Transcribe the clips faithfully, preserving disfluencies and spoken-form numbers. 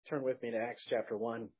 Turn with me to Acts chapter one.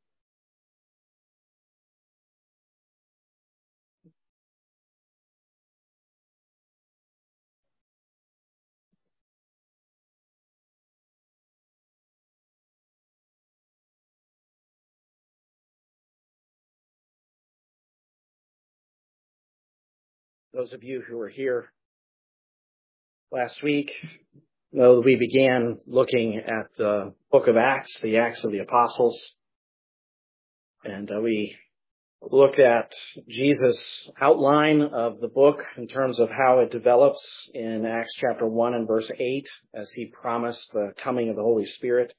Those of you who were here last week know that we began looking at the book of Acts, the Acts of the Apostles, and uh, we looked at Jesus' outline of the book in terms of how it develops in Acts chapter one and verse eight, as he promised the coming of the Holy Spirit,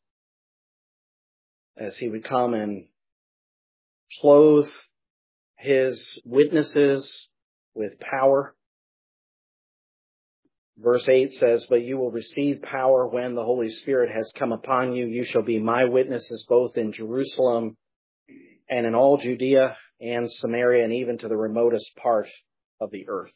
as he would come and clothe his witnesses with power. Verse eight says, "But you will receive power when the Holy Spirit has come upon you. You shall be my witnesses both in Jerusalem and in all Judea and Samaria and even to the remotest part of the earth."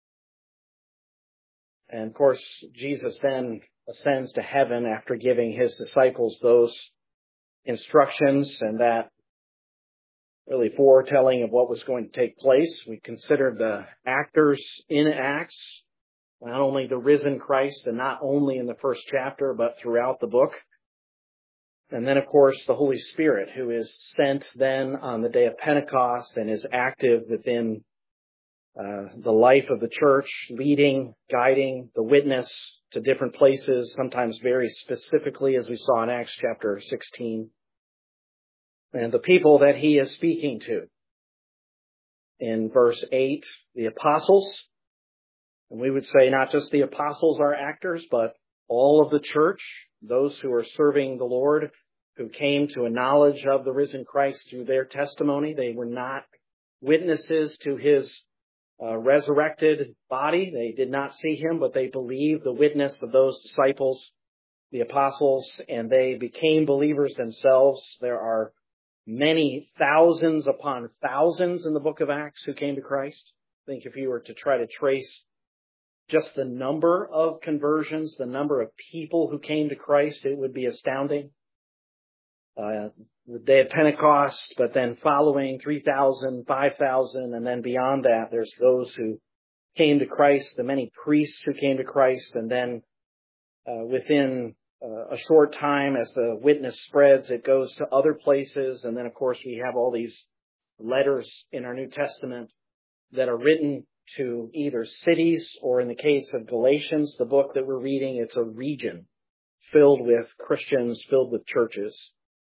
And of course, Jesus then ascends to heaven after giving his disciples those instructions and that really foretelling of what was going to take place. We considered the actors in Acts, not only the risen Christ and not only in the first chapter, but throughout the book. And then, of course, the Holy Spirit, who is sent then on the day of Pentecost and is active within uh, the life of the church, leading, guiding the witness to different places, sometimes very specifically, as we saw in Acts chapter sixteen. And the people that he is speaking to. In verse eight, the apostles. And we would say not just the apostles are actors, but all of the church, those who are serving the Lord, who came to a knowledge of the risen Christ through their testimony. They were not witnesses to his uh, resurrected body. They did not see him, but they believed the witness of those disciples, the apostles, and they became believers themselves. There are many thousands upon thousands in the book of Acts who came to Christ. I think if you were to try to trace just the number of conversions, the number of people who came to Christ, it would be astounding. Uh, the day of Pentecost, but then following three thousand, five thousand, and then beyond that, there's those who came to Christ, the many priests who came to Christ, and then uh, within uh, a short time, as the witness spreads, it goes to other places, and then, of course, we have all these letters in our New Testament that are written to either cities, or in the case of Galatians, the book that we're reading, it's a region filled with Christians, filled with churches.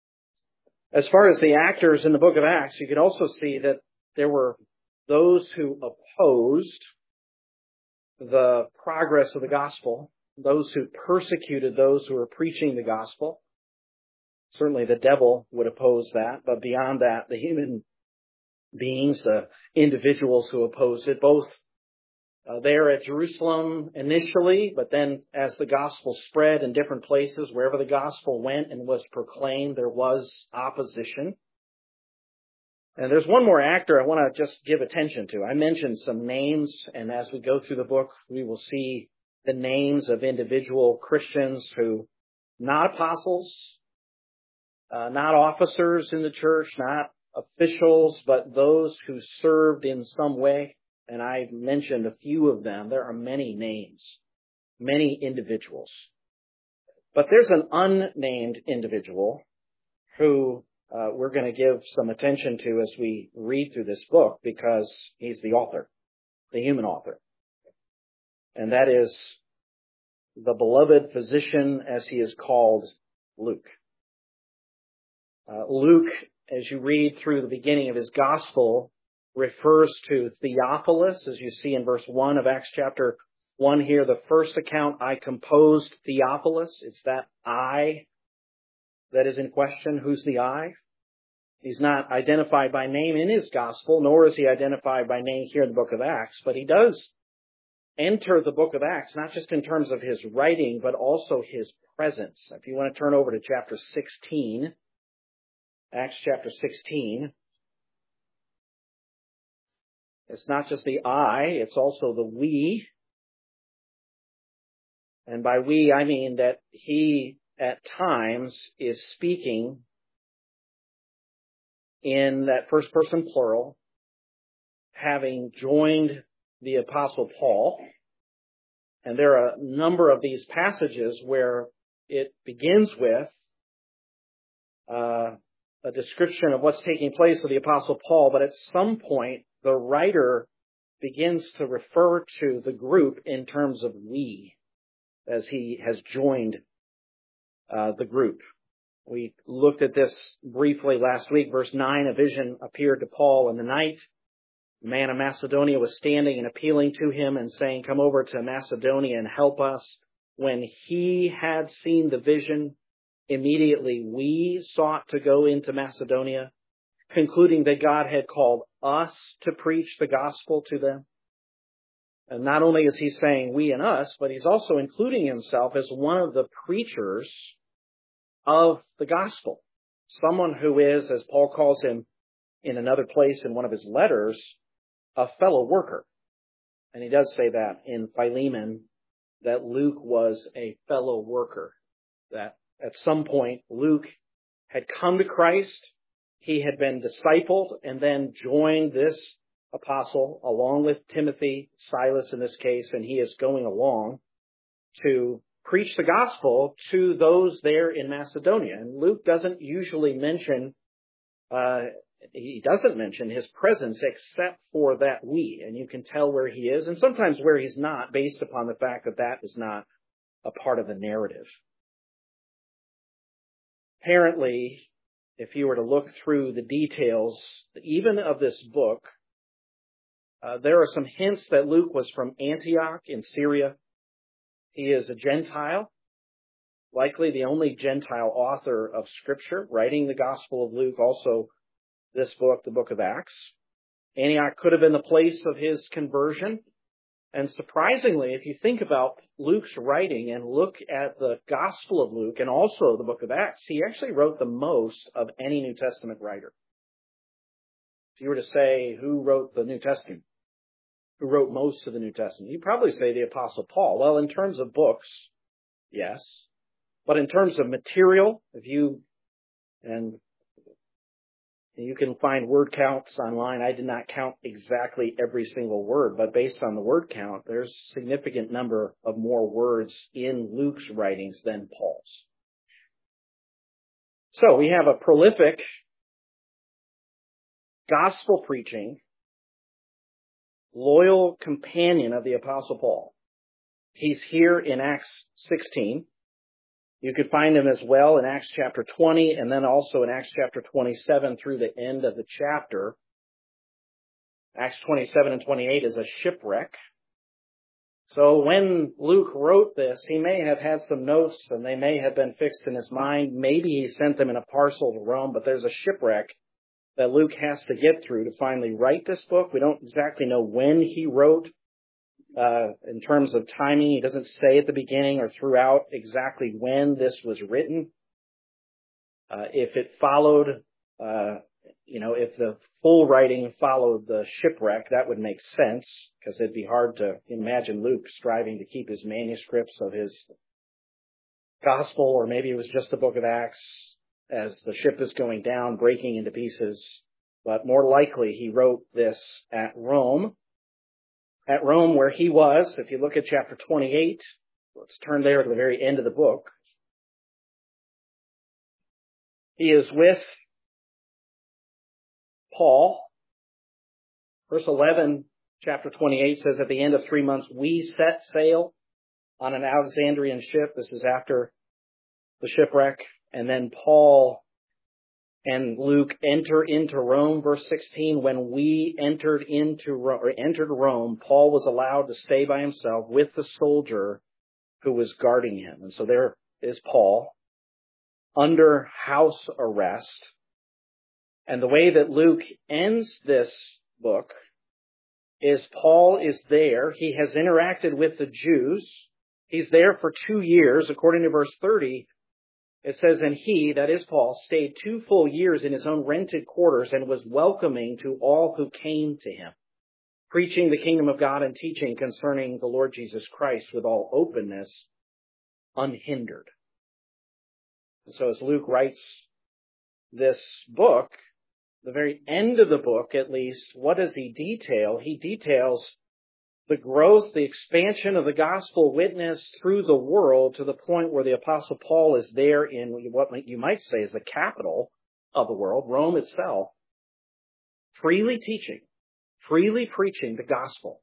As far as the actors in the book of Acts, you could also see that there were those who opposed the progress of the gospel, those who persecuted those who were preaching the gospel. Certainly the devil would oppose that, but beyond that, the human beings, the individuals who opposed it, both uh, there at Jerusalem initially, but then as the gospel spread in different places, wherever the gospel went and was proclaimed, there was opposition. And there's one more actor I want to just give attention to. I mentioned some names, and as we go through the book, we will see the names of individual Christians who, not apostles, uh, not officers in the church, not officials, but those who served in some way. And I mentioned a few of them. There are many names, many individuals. But there's an unnamed individual who uh, we're going to give some attention to as we read through this book, because he's the author, the human author. And that is the beloved physician, as he is called, Luke. Uh, Luke, as you read through the beginning of his gospel, refers to Theophilus, as you see in verse one of Acts chapter one here. The first account, I composed Theophilus. It's that I that is in question. Who's the I? He's not identified by name in his gospel, nor is he identified by name here in the book of Acts, but he does enter the book of Acts, not just in terms of his writing, but also his presence. If you want to turn over to chapter sixteen, Acts chapter sixteen, it's not just the I, it's also the we. And by we, I mean that he at times is speaking in that first person plural, having joined the Apostle Paul. And there are a number of these passages where it begins with uh, a description of what's taking place with the Apostle Paul, but at some point the writer begins to refer to the group in terms of we, as he has joined uh, the group. We looked at this briefly last week. Verse nine, a vision appeared to Paul in the night. The man of Macedonia was standing and appealing to him and saying, "Come over to Macedonia and help us." When he had seen the vision, immediately we sought to go into Macedonia, concluding that God had called us to preach the gospel to them. And not only is he saying we and us, but he's also including himself as one of the preachers of the gospel. Someone who is, as Paul calls him in another place in one of his letters, a fellow worker. And he does say that in Philemon, that Luke was a fellow worker. That at some point Luke had come to Christ, he had been discipled, and then joined this apostle along with Timothy, Silas in this case, and he is going along to preach the gospel to those there in Macedonia. And Luke doesn't usually mention, uh, he doesn't mention his presence except for that we. And you can tell where he is and sometimes where he's not based upon the fact that that is not a part of the narrative. Apparently, if you were to look through the details, even of this book, uh, there are some hints that Luke was from Antioch in Syria. He is a Gentile, likely the only Gentile author of Scripture, writing the Gospel of Luke, also this book, the book of Acts. Antioch could have been the place of his conversion. And surprisingly, if you think about Luke's writing and look at the Gospel of Luke and also the book of Acts, he actually wrote the most of any New Testament writer. If you were to say who wrote the New Testament, who wrote most of the New Testament, you'd probably say the Apostle Paul. Well, in terms of books, yes. But in terms of material, if you, and you can find word counts online. I did not count exactly every single word, but based on the word count, there's a significant number of more words in Luke's writings than Paul's. So we have a prolific gospel preaching, loyal companion of the Apostle Paul. He's here in Acts sixteen. You could find him as well in Acts chapter twenty, and then also in Acts chapter twenty-seven through the end of the chapter. Acts twenty-seven and twenty-eight is a shipwreck. So when Luke wrote this, he may have had some notes, and they may have been fixed in his mind. Maybe he sent them in a parcel to Rome, but there's a shipwreck that Luke has to get through to finally write this book. We don't exactly know when he wrote. Uh, in terms of timing, he doesn't say at the beginning or throughout exactly when this was written. Uh, if it followed, uh, you know, if the full writing followed the shipwreck, that would make sense, because it'd be hard to imagine Luke striving to keep his manuscripts of his gospel, or maybe it was just the book of Acts as the ship is going down, breaking into pieces. But more likely, he wrote this at Rome. At Rome, where he was, if you look at chapter twenty-eight, let's turn there to the very end of the book. He is with Paul. Verse eleven, chapter twenty-eight says, at the end of three months, we set sail on an Alexandrian ship. This is after the shipwreck. And then Paul and Luke enter into Rome. Verse sixteen, when we entered into Rome, or entered Rome, Paul was allowed to stay by himself with the soldier who was guarding him. And so there is Paul under house arrest. And the way that Luke ends this book is Paul is there. He has interacted with the Jews. He's there for two years. According to verse thirty, it says, and he, that is Paul, stayed two full years in his own rented quarters and was welcoming to all who came to him, preaching the kingdom of God and teaching concerning the Lord Jesus Christ with all openness, unhindered. So as Luke writes this book, the very end of the book, at least, what does he detail? He details the growth, the expansion of the gospel witness through the world to the point where the Apostle Paul is there in what you might say is the capital of the world, Rome itself, freely teaching, freely preaching the gospel.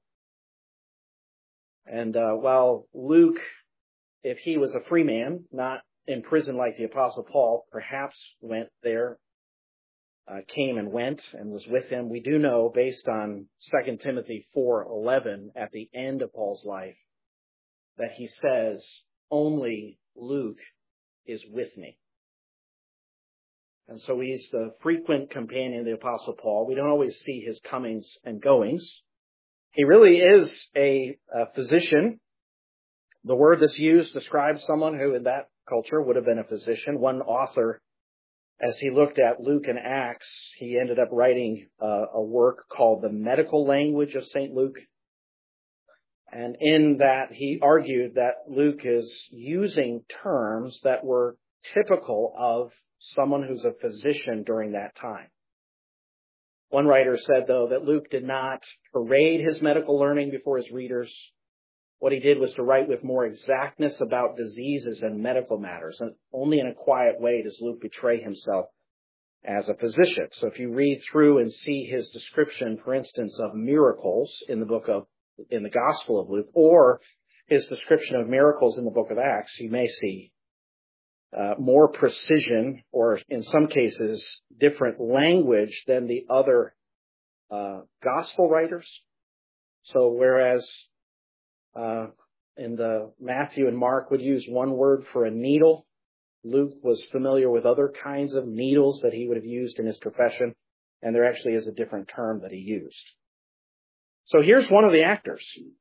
And uh, while Luke, if he was a free man, not in prison like the Apostle Paul, perhaps went there, uh, came and went and was with him, we do know, based on Second Timothy four eleven, at the end of Paul's life, that he says, only Luke is with me. And so he's the frequent companion of the Apostle Paul. We don't always see his comings and goings. He really is a, a physician. The word that's used describes someone who in that culture would have been a physician. One author, as he looked at Luke and Acts, he ended up writing uh, a work called The Medical Language of Saint Luke. And in that, he argued that Luke is using terms that were typical of someone who's a physician during that time. One writer said, though, that Luke did not parade his medical learning before his readers. What he did was to write with more exactness about diseases and medical matters. And only in a quiet way does Luke betray himself as a physician. So if you read through and see his description, for instance, of miracles in the book of, in the Gospel of Luke, or his description of miracles in the book of Acts, you may see Uh, more precision, or in some cases, different language than the other uh, gospel writers. So whereas uh, in the Matthew and Mark would use one word for a needle, Luke was familiar with other kinds of needles that he would have used in his profession, and there actually is a different term that he used. So here's one of the actors.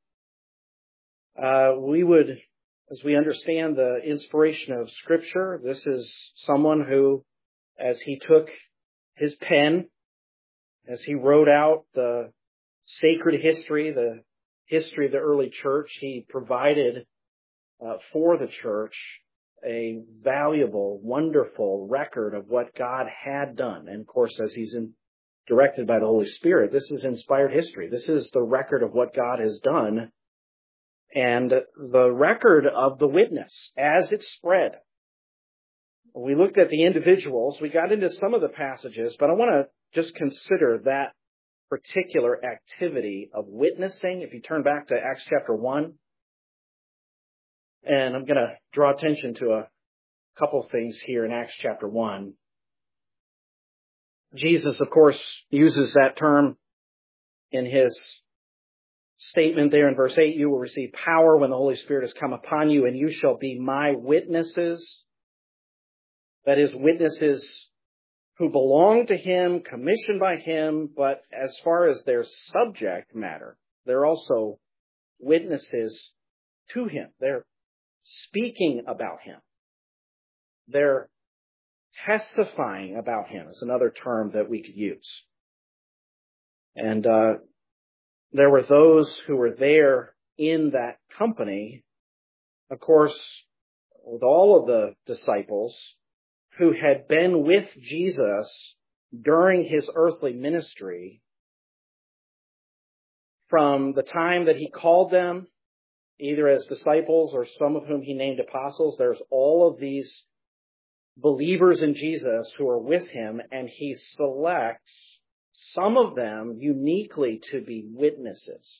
Uh, we would As we understand the inspiration of Scripture, this is someone who, as he took his pen, as he wrote out the sacred history, the history of the early church, he provided uh, for the church a valuable, wonderful record of what God had done. And of course, as he's in, directed by the Holy Spirit, this is inspired history. This is the record of what God has done, and the record of the witness as it spread. We looked at the individuals. We got into some of the passages, but I want to just consider that particular activity of witnessing. If you turn back to Acts chapter one, and I'm going to draw attention to a couple things here in Acts chapter one. Jesus, of course, uses that term in his statement there in verse eight, you will receive power when the Holy Spirit has come upon you, and you shall be my witnesses. That is, witnesses who belong to him, commissioned by him, but as far as their subject matter, they're also witnesses to him. They're speaking about him. They're testifying about him is another term that we could use. And uh there were those who were there in that company, of course, with all of the disciples who had been with Jesus during his earthly ministry from the time that he called them, either as disciples or some of whom he named apostles. There's all of these believers in Jesus who are with him, and he selects some of them uniquely to be witnesses,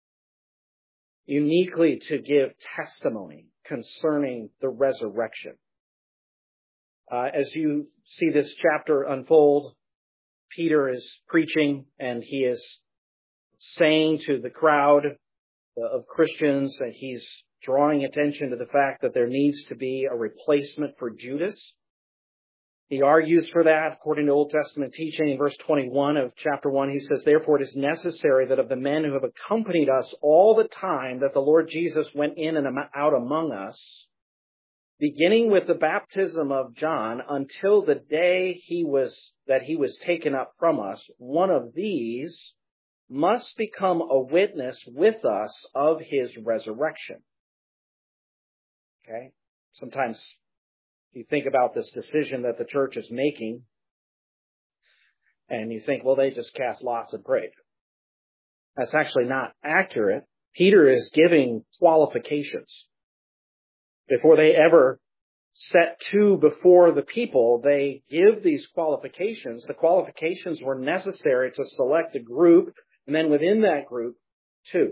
uniquely to give testimony concerning the resurrection. Uh, as you see this chapter unfold, Peter is preaching, and he is saying to the crowd of Christians that he's drawing attention to the fact that there needs to be a replacement for Judas. He argues for that according to Old Testament teaching. In verse twenty-one of chapter one, he says, therefore it is necessary that of the men who have accompanied us all the time that the Lord Jesus went in and out among us, beginning with the baptism of John until the day he was, that he was taken up from us, one of these must become a witness with us of his resurrection. Okay? Sometimes You think about this decision that the church is making, and you think, well, they just cast lots and prayed. That's actually not accurate. Peter is giving qualifications. Before they ever set two before the people, they give these qualifications. The qualifications were necessary to select a group, and then within that group, two.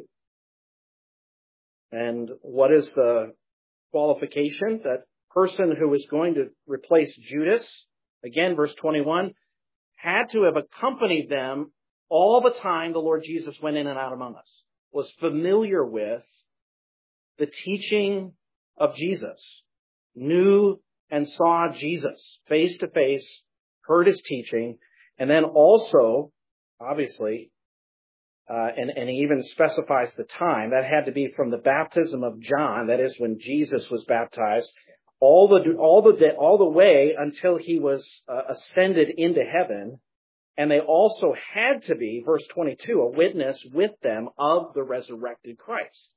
And what is the qualification? That person who was going to replace Judas, again, verse twenty-one, had to have accompanied them all the time the Lord Jesus went in and out among us, was familiar with the teaching of Jesus, knew and saw Jesus face to face, heard his teaching, and then also, obviously, uh, and, and he even specifies the time, that had to be from the baptism of John, that is when Jesus was baptized, all the, all the, all the way until he was uh, ascended into heaven. And they also had to be, verse twenty-two, a witness with them of the resurrected Christ.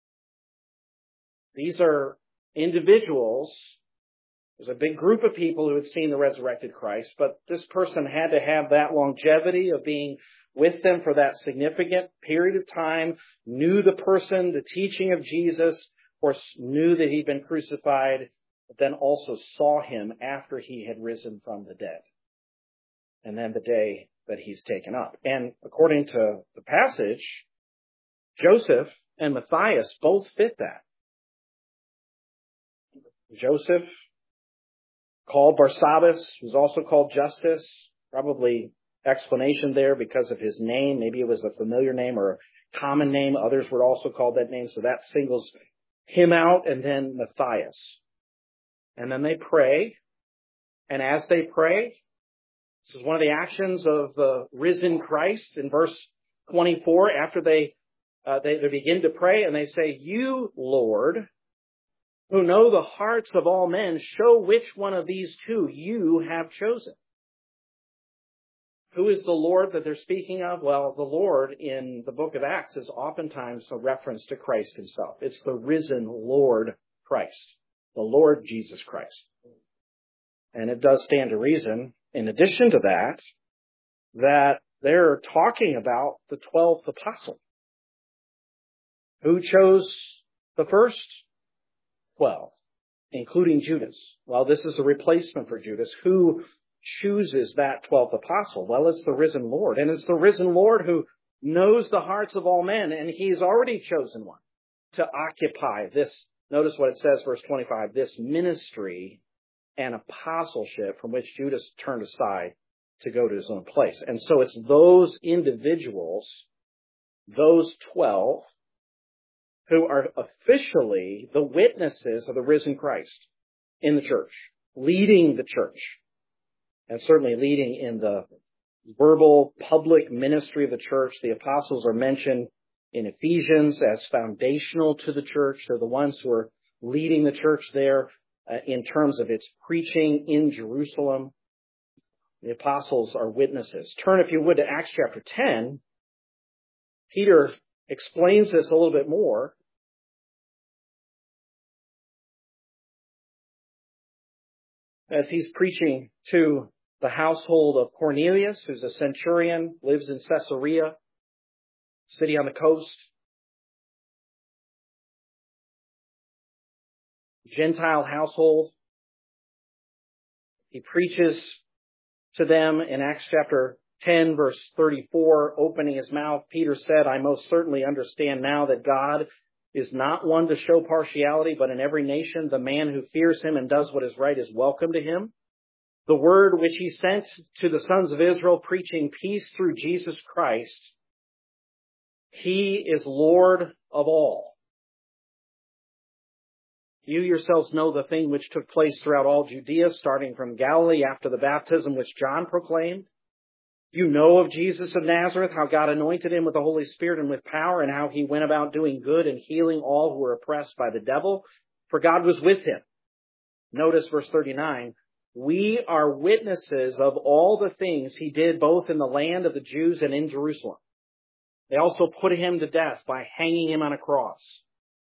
These are individuals. There's a big group of people who had seen the resurrected Christ, but this person had to have that longevity of being with them for that significant period of time, knew the person, the teaching of Jesus, of course, knew that he'd been crucified, but then also saw him after he had risen from the dead. And then the day that he's taken up. And according to the passage, Joseph and Matthias both fit that. Joseph, called Barsabbas, was also called Justus. Probably explanation there because of his name. Maybe it was a familiar name or a common name. Others were also called that name. So that singles him out. And then Matthias. And then they pray. And as they pray, this is one of the actions of the risen Christ in verse twenty-four. After they, uh, they, they begin to pray and they say, "You, Lord, who know the hearts of all men, show which one of these two you have chosen." Who is the Lord that they're speaking of? Well, the Lord in the book of Acts is oftentimes a reference to Christ himself. It's the risen Lord Christ, the Lord Jesus Christ. And it does stand to reason, in addition to that, that they're talking about the twelfth apostle. Who chose the first twelve, including Judas? Well, this is a replacement for Judas. Who chooses that twelfth apostle? Well, it's the risen Lord. And it's the risen Lord who knows the hearts of all men, and he's already chosen one to occupy this. Notice what it says, verse twenty-five, this ministry and apostleship from which Judas turned aside to go to his own place. And so it's those individuals, those twelve, who are officially the witnesses of the risen Christ in the church, leading the church, and certainly leading in the verbal public ministry of the church. The apostles are mentioned in Ephesians as foundational to the church. They're the ones who are leading the church there uh, in terms of its preaching in Jerusalem. The apostles are witnesses. Turn, if you would, to Acts chapter ten. Peter explains this a little bit more. As he's preaching to the household of Cornelius, who's a centurion, lives in Caesarea, city on the coast. Gentile household. He preaches to them in Acts chapter ten, verse thirty-four, opening his mouth, Peter said, "I most certainly understand now that God is not one to show partiality, but in every nation the man who fears him and does what is right is welcome to him. The word which he sent to the sons of Israel, preaching peace through Jesus Christ, he is Lord of all. You yourselves know the thing which took place throughout all Judea, starting from Galilee after the baptism which John proclaimed. You know of Jesus of Nazareth, how God anointed him with the Holy Spirit and with power, and how he went about doing good and healing all who were oppressed by the devil, for God was with him." Notice verse thirty-nine. "We are witnesses of all the things he did both in the land of the Jews and in Jerusalem. They also put him to death by hanging him on a cross.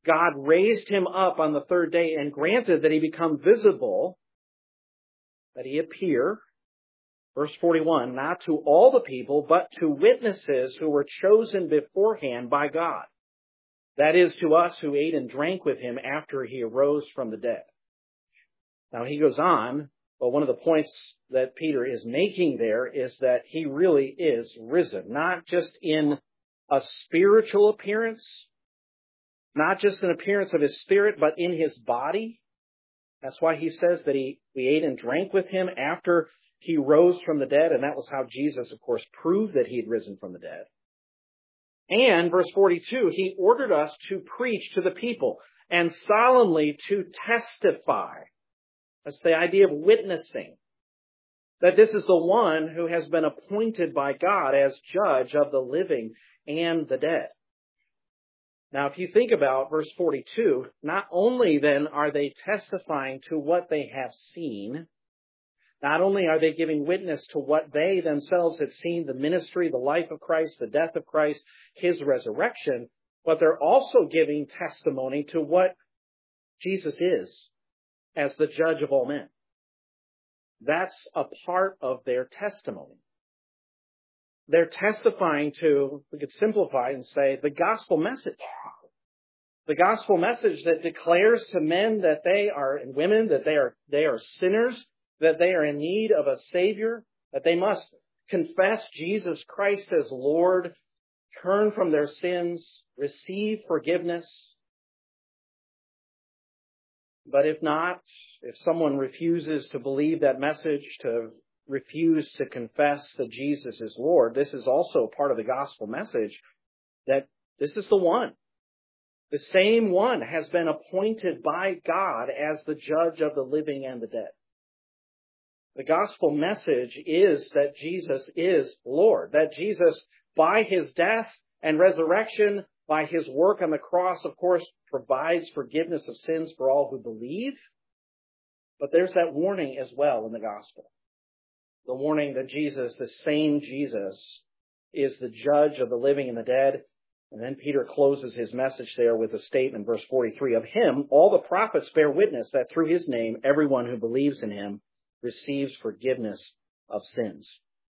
God raised him up on the third day and granted that he become visible, that he appear, verse forty-one, not to all the people, but to witnesses who were chosen beforehand by God. That is, to us who ate and drank with him after he arose from the dead. Now he goes on, but one of the points that Peter is making there is that he really is risen, not just in a spiritual appearance, not just an appearance of his spirit, but in his body. That's why he says that he we ate and drank with him after he rose from the dead, and that was how Jesus, of course, proved that he had risen from the dead. And, verse forty-two, he ordered us to preach to the people and solemnly to testify. That's the idea of witnessing. That this is the one who has been appointed by God as judge of the living and the dead. Now, if you think about verse forty-two, not only then are they testifying to what they have seen, not only are they giving witness to what they themselves have seen, the ministry, the life of Christ, the death of Christ, his resurrection, but they're also giving testimony to what Jesus is as the judge of all men. That's a part of their testimony. They're testifying to, we could simplify and say, the gospel message. The gospel message that declares to men that they are, and women, that they are, they are sinners, that they are in need of a Savior, that they must confess Jesus Christ as Lord, turn from their sins, receive forgiveness. But if not, if someone refuses to believe that message, to refuse to confess that Jesus is Lord, this is also part of the gospel message, that this is the one. The same one has been appointed by God as the judge of the living and the dead. The gospel message is that Jesus is Lord, that Jesus, by his death and resurrection, by his work on the cross, of course, provides forgiveness of sins for all who believe. But there's that warning as well in the gospel. The warning that Jesus, the same Jesus, is the judge of the living and the dead. And then Peter closes his message there with a statement, verse forty-three, of him, all the prophets bear witness that through his name, everyone who believes in him receives forgiveness of sins.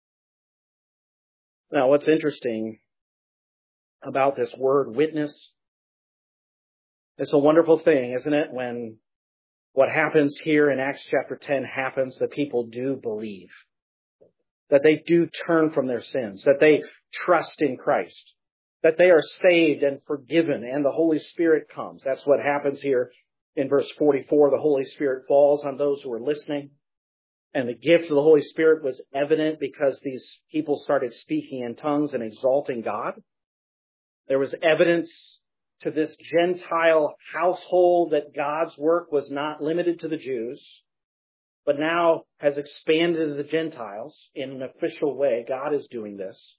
Now, what's interesting about this word witness, it's a wonderful thing, isn't it? When what happens here in Acts chapter ten happens, that people do believe, that they do turn from their sins, that they trust in Christ, that they are saved and forgiven, and the Holy Spirit comes. That's what happens here in verse forty-four. The Holy Spirit falls on those who are listening. And the gift of the Holy Spirit was evident because these people started speaking in tongues and exalting God. There was evidence to this Gentile household that God's work was not limited to the Jews, but now has expanded to the Gentiles in an official way. God is doing this.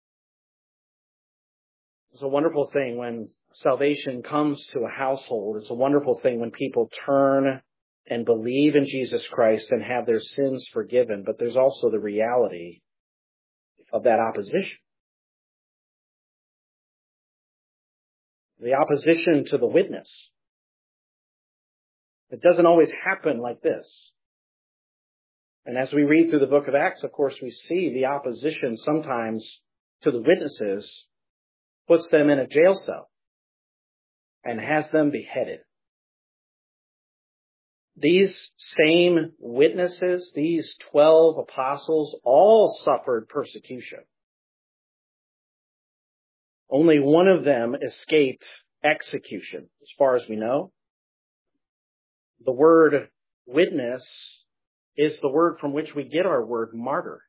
It's a wonderful thing when salvation comes to a household. It's a wonderful thing when people turn and believe in Jesus Christ and have their sins forgiven. But there's also the reality of that opposition. The opposition to the witness. It doesn't always happen like this. And as we read through the book of Acts, of course, we see the opposition sometimes to the witnesses puts them in a jail cell and has them beheaded. These same witnesses, these twelve apostles, all suffered persecution. Only one of them escaped execution, as far as we know. The word witness is the word from which we get our word martyr.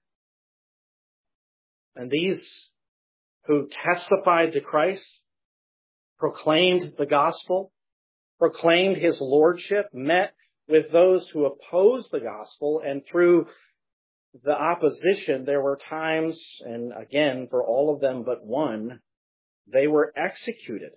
And these who testified to Christ, proclaimed the gospel, proclaimed his lordship, met with those who opposed the gospel, and through the opposition, there were times, and again, for all of them but one, they were executed.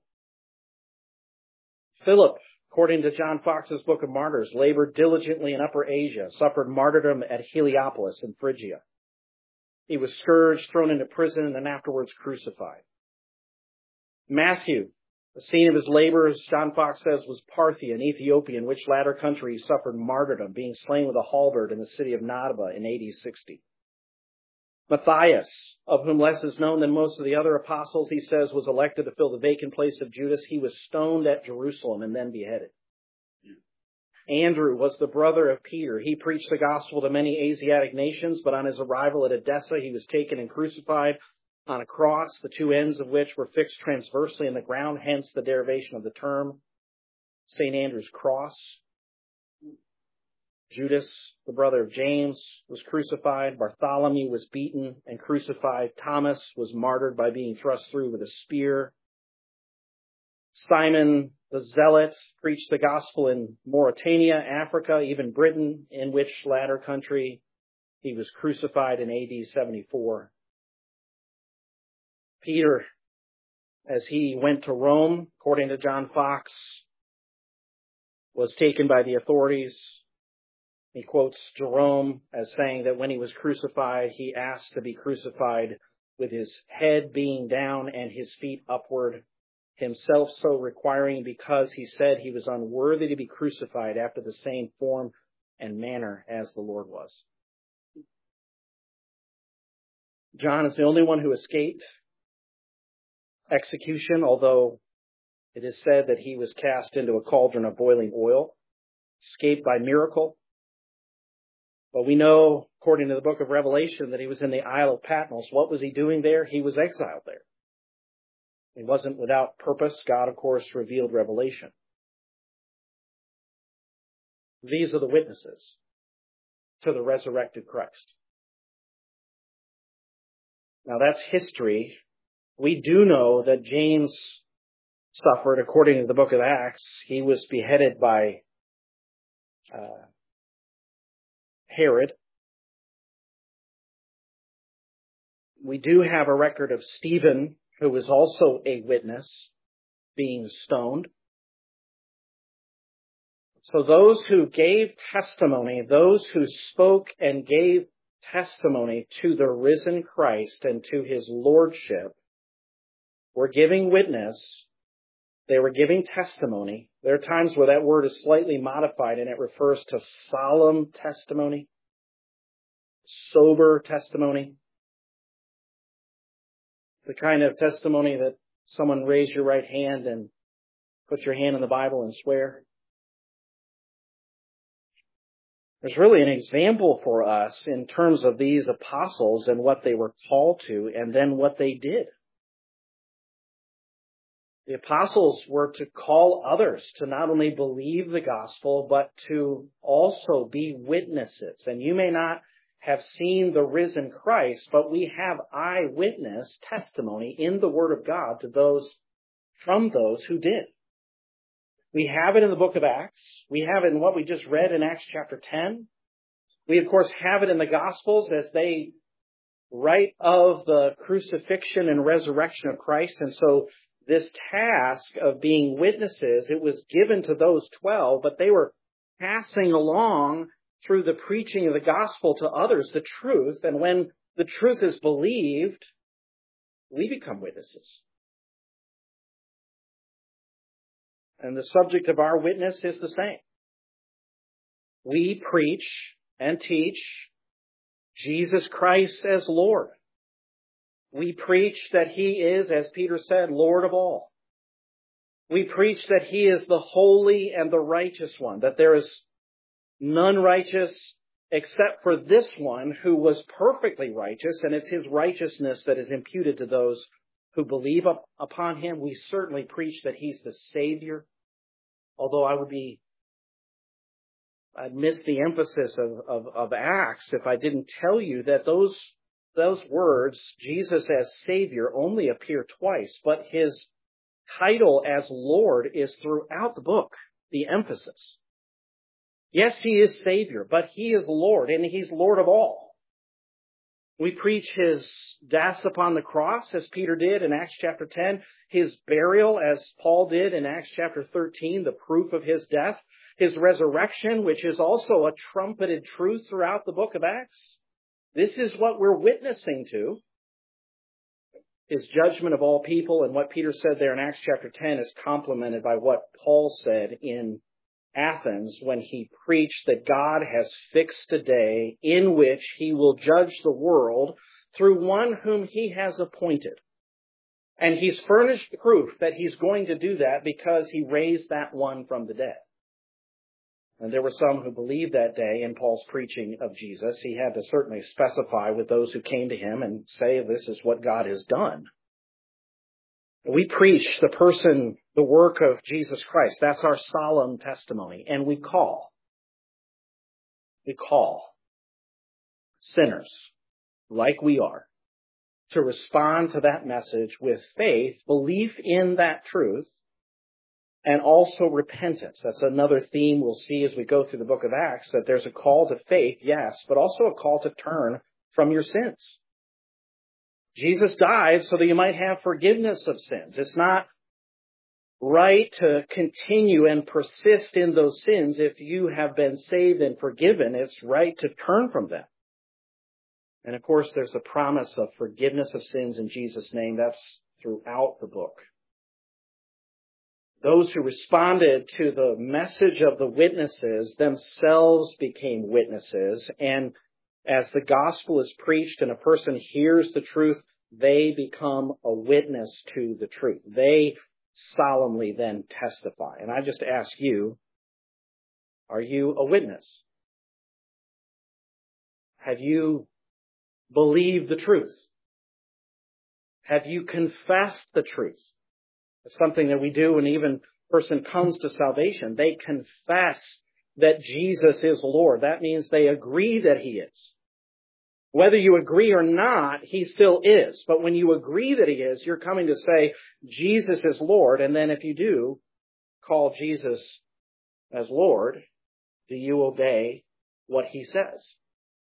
Philip, according to John Fox's Book of Martyrs, labored diligently in Upper Asia, suffered martyrdom at Heliopolis in Phrygia. He was scourged, thrown into prison, and afterwards crucified. Matthew, The scene of his labors, John Fox says, was Parthia in Ethiopia, in which latter country he suffered martyrdom, being slain with a halberd in the city of Nadaba in A D sixty. Matthias, of whom less is known than most of the other apostles, he says, was elected to fill the vacant place of Judas. He was stoned at Jerusalem and then beheaded. Andrew was the brother of Peter. He preached the gospel to many Asiatic nations, but on his arrival at Edessa, he was taken and crucified on a cross, the two ends of which were fixed transversely in the ground, hence the derivation of the term Saint Andrew's cross. Judas, the brother of James, was crucified. Bartholomew was beaten and crucified. Thomas was martyred by being thrust through with a spear. Simon the Zealot preached the gospel in Mauritania, Africa, even Britain, in which latter country he was crucified in A D seventy-four. Peter, as he went to Rome, according to John Fox, was taken by the authorities. He quotes Jerome as saying that when he was crucified, he asked to be crucified with his head being down and his feet upward, himself so requiring because he said he was unworthy to be crucified after the same form and manner as the Lord was. John is the only one who escaped execution, although it is said that he was cast into a cauldron of boiling oil, escaped by miracle. But we know, according to the book of Revelation, that he was in the Isle of Patmos. What was he doing there? He was exiled there. He wasn't without purpose. God, of course, revealed revelation. These are the witnesses to the resurrected Christ. Now that's history. We do know that James suffered, according to the book of Acts. He was beheaded by uh, Herod. We do have a record of Stephen, who was also a witness, being stoned. So those who gave testimony, those who spoke and gave testimony to the risen Christ and to his lordship, were giving witness. They were giving testimony. There are times where that word is slightly modified and it refers to solemn testimony, sober testimony, the kind of testimony that someone raise your right hand and put your hand in the Bible and swear. There's really an example for us in terms of these apostles and what they were called to and then what they did. The apostles were to call others to not only believe the gospel, but to also be witnesses. And you may not have seen the risen Christ, but we have eyewitness testimony in the Word of God to those, from those who did. We have it in the book of Acts. We have it in what we just read in Acts chapter ten. We, of course, have it in the Gospels as they write of the crucifixion and resurrection of Christ. And so this task of being witnesses, it was given to those twelve, but they were passing along through the preaching of the gospel to others the truth. And when the truth is believed, we become witnesses. And the subject of our witness is the same. We preach and teach Jesus Christ as Lord. We preach that he is, as Peter said, Lord of all. We preach that he is the holy and the righteous one, that there is none righteous except for this one who was perfectly righteous, and it's his righteousness that is imputed to those who believe up upon him. We certainly preach that he's the Savior, although I would be, I'd miss the emphasis of, of, of Acts if I didn't tell you that those Those words, Jesus as Savior, only appear twice, but his title as Lord is throughout the book, the emphasis. Yes, he is Savior, but he is Lord, and he's Lord of all. We preach his death upon the cross, as Peter did in Acts chapter ten, his burial, as Paul did in Acts chapter thirteen, the proof of his death, his resurrection, which is also a trumpeted truth throughout the book of Acts. This is what we're witnessing to. his judgment of all people, and what Peter said there in Acts chapter ten is complemented by what Paul said in Athens when he preached that God has fixed a day in which he will judge the world through one whom he has appointed. And he's furnished proof that he's going to do that because he raised that one from the dead. And there were some who believed that day in Paul's preaching of Jesus. He had to certainly specify with those who came to him and say, this is what God has done. We preach the person, the work of Jesus Christ. That's our solemn testimony. And we call, we call sinners like we are to respond to that message with faith, belief in that truth, and also repentance. That's another theme we'll see as we go through the book of Acts, that there's a call to faith, yes, but also a call to turn from your sins. Jesus died so that you might have forgiveness of sins. It's not right to continue and persist in those sins if you have been saved and forgiven. It's right to turn from them. And of course, there's the promise of forgiveness of sins in Jesus' name. That's throughout the book. Those who responded to the message of the witnesses themselves became witnesses. And as the gospel is preached and a person hears the truth, they become a witness to the truth. They solemnly then testify. And I just ask you, are you a witness? Have you believed the truth? Have you confessed the truth? It's something that we do when even a person comes to salvation. They confess that Jesus is Lord. That means they agree that he is. Whether you agree or not, he still is. But when you agree that he is, you're coming to say, Jesus is Lord. And then if you do call Jesus as Lord, do you obey what he says?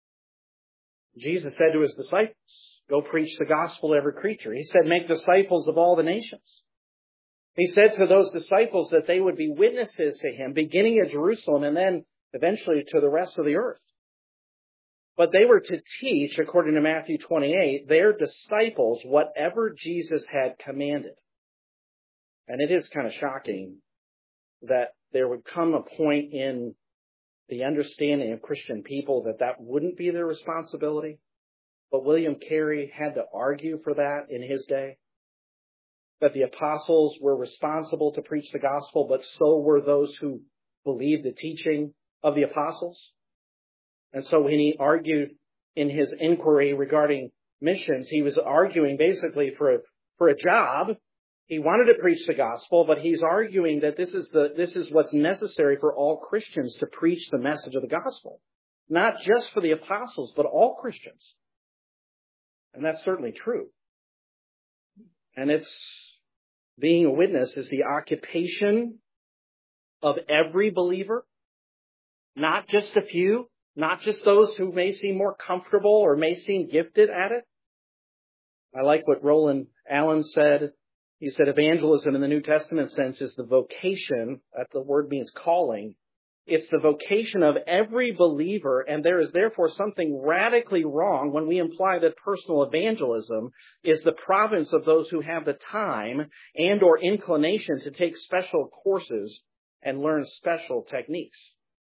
Jesus said to his disciples, go preach the gospel to every creature. He said, make disciples of all the nations. He said to those disciples that they would be witnesses to him, beginning at Jerusalem and then eventually to the rest of the earth. But they were to teach, according to Matthew twenty-eight, their disciples whatever Jesus had commanded. And it is kind of shocking that there would come a point in the understanding of Christian people that that wouldn't be their responsibility. But William Carey had to argue for that in his day. That the apostles were responsible to preach the gospel, but so were those who believed the teaching of the apostles. And so when he argued in his inquiry regarding missions, he was arguing basically for a, for a job. He wanted to preach the gospel, but he's arguing that this is the this is what's necessary for all Christians to preach the message of the gospel. Not just for the apostles, but all Christians. And that's certainly true. And it's being a witness is the occupation of every believer, not just a few, not just those who may seem more comfortable or may seem gifted at it. I like what Roland Allen said. He said evangelism in the New Testament sense is the vocation, that the word means calling. It's the vocation of every believer, and there is therefore something radically wrong when we imply that personal evangelism is the province of those who have the time and or inclination to take special courses and learn special techniques.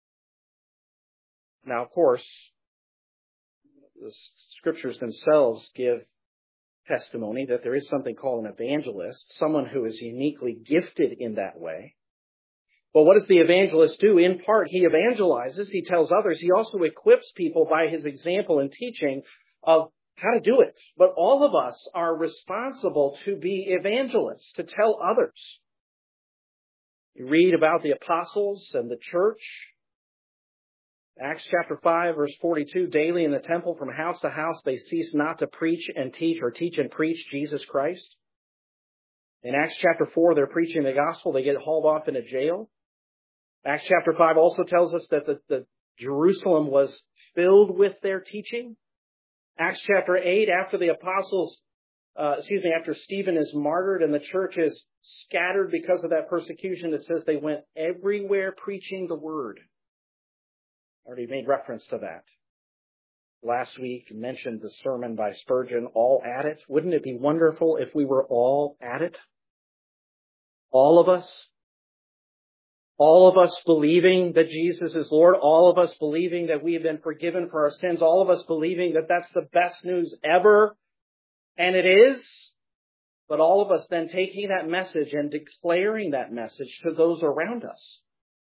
Now, of course, the scriptures themselves give testimony that there is something called an evangelist, someone who is uniquely gifted in that way. But what does the evangelist do? In part, he evangelizes, he tells others, he also equips people by his example and teaching of how to do it. But all of us are responsible to be evangelists, to tell others. You read about the apostles and the church. Acts chapter five, verse forty-two, daily in the temple from house to house, they cease not to preach and teach or teach and preach Jesus Christ. In Acts chapter four, they're preaching the gospel. They get hauled off into jail. Acts chapter five also tells us that the, the Jerusalem was filled with their teaching. Acts chapter eight, after the apostles, uh, excuse me, after Stephen is martyred and the church is scattered because of that persecution, it says they went everywhere preaching the word. I already made reference to that. last week mentioned the sermon by Spurgeon, All at It. Wouldn't it be wonderful if we were all at it? All of us. All of us believing that Jesus is Lord. All of us believing that we have been forgiven for our sins. All of us believing that that's the best news ever. And it is. But all of us then taking that message and declaring that message to those around us.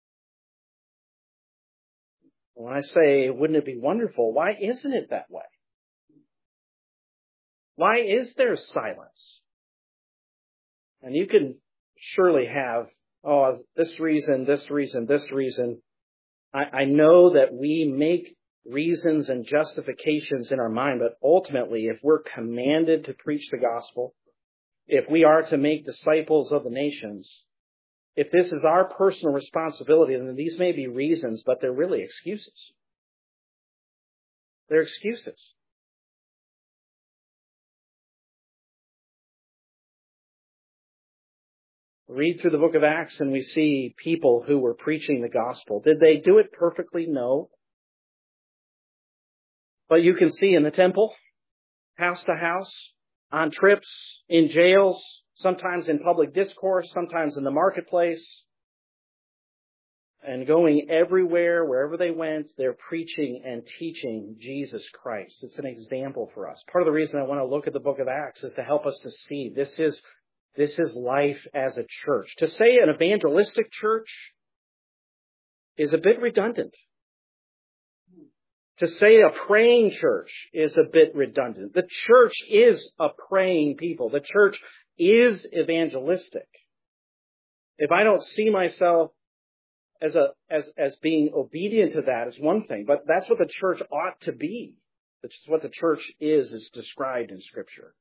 When I say, wouldn't it be wonderful? Why isn't it that way? Why is there silence? And you can surely have, oh, this reason, this reason, this reason. I, I know that we make reasons and justifications in our mind, but ultimately, if we're commanded to preach the gospel, if we are to make disciples of the nations, if this is our personal responsibility, then these may be reasons, but they're really excuses. They're excuses. Read through the book of Acts and we see people who were preaching the gospel. Did they do it perfectly? No. But you can see in the temple, house to house, on trips, in jails, sometimes in public discourse, sometimes in the marketplace, and going everywhere, wherever they went, they're preaching and teaching Jesus Christ. It's an example for us. Part of the reason I want to look at the book of Acts is to help us to see this is, this is life as a church. To say an evangelistic church is a bit redundant. To say a praying church is a bit redundant. The church is a praying people. The church is evangelistic. If I don't see myself as a as as being obedient to that is one thing, but that's what the church ought to be. That's what the church is, is described in Scripture.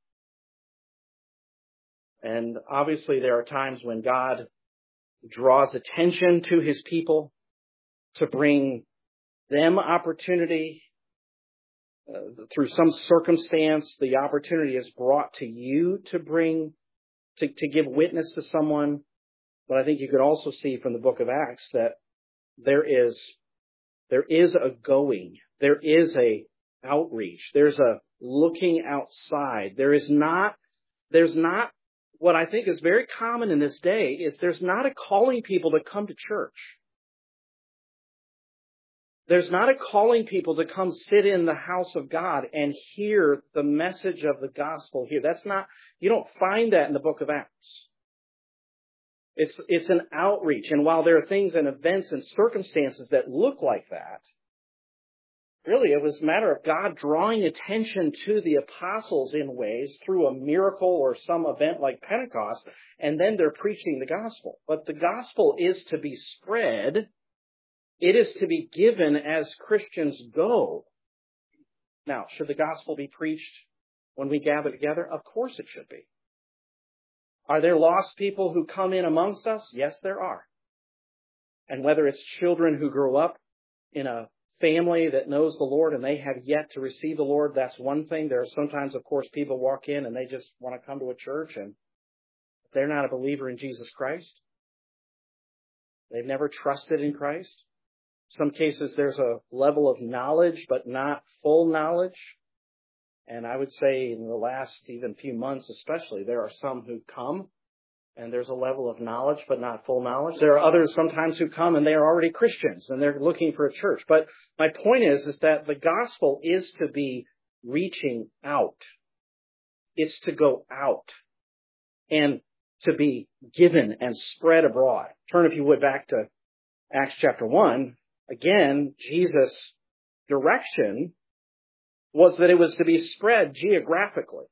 And obviously there are times when God draws attention to His people to bring them opportunity. Uh, through some circumstance, the opportunity is brought to you to bring, to, to give witness to someone. But I think you could also see from the book of Acts that there is, there is a going, there is a outreach, there's a looking outside. There is not, there's not, what I think is very common in this day is there's not a calling people to come to church. There's not a calling people to come sit in the house of God and hear the message of the gospel here. That's not, you don't find that in the book of Acts. It's, it's an outreach. And while there are things and events and circumstances that look like that, really it was a matter of God drawing attention to the apostles in ways through a miracle or some event like Pentecost, and then they're preaching the gospel. But the gospel is to be spread. It is to be given as Christians go. Now, should the gospel be preached when we gather together? Of course it should be. Are there lost people who come in amongst us? Yes, there are. And whether it's children who grow up in a family that knows the Lord and they have yet to receive the Lord, that's one thing. There are sometimes, of course, people walk in and they just want to come to a church and they're not a believer in Jesus Christ. They've never trusted in Christ. Some cases there's a level of knowledge, but not full knowledge. And I would say in the last even few months especially, there are some who come and there's a level of knowledge, but not full knowledge. There are others sometimes who come and they are already Christians and they're looking for a church. But my point is, is that the gospel is to be reaching out. It's to go out and to be given and spread abroad. Turn, if you would, back to Acts chapter one. Again, Jesus' direction was that it was to be spread geographically.